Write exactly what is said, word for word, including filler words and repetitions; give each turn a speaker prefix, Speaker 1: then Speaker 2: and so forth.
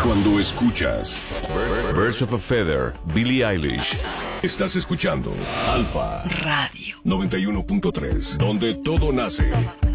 Speaker 1: Cuando escuchas Birds of a Feather, Billie Eilish, estás escuchando Alfa
Speaker 2: Radio
Speaker 1: noventa y uno punto tres, donde todo nace.